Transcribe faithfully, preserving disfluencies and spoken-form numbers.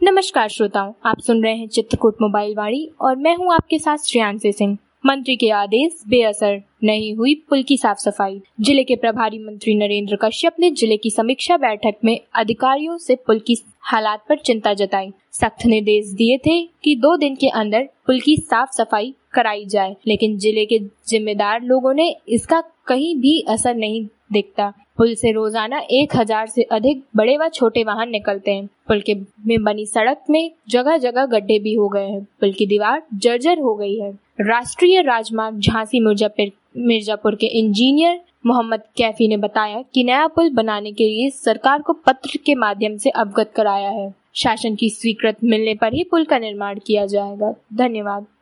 नमस्कार श्रोताओं, आप सुन रहे हैं चित्रकूट मोबाइल वाणी और मैं हूं आपके साथ श्रेयांशी सिंह। मंत्री के आदेश बेअसर, नहीं हुई पुल की साफ सफाई। जिले के प्रभारी मंत्री नरेंद्र कश्यप ने जिले की समीक्षा बैठक में अधिकारियों से पुल की हालात पर चिंता जताई। सख्त निर्देश दिए थे कि दो दिन के अंदर पुल की साफ सफाई कराई जाए, लेकिन जिले के जिम्मेदार लोगों ने इसका कहीं भी असर नहीं दिखता। पुल से रोजाना एक हजार से अधिक बड़े व छोटे वाहन निकलते हैं। पुल के में बनी सड़क में जगह जगह गड्ढे भी हो गए हैं। पुल की दीवार जर्जर हो गई है। राष्ट्रीय राजमार्ग झांसी मिर्जापुर मिर्जापुर के इंजीनियर मोहम्मद कैफी ने बताया कि नया पुल बनाने के लिए सरकार को पत्र के माध्यम से अवगत कराया है। शासन की स्वीकृति मिलने पर ही पुल का निर्माण किया जाएगा। धन्यवाद।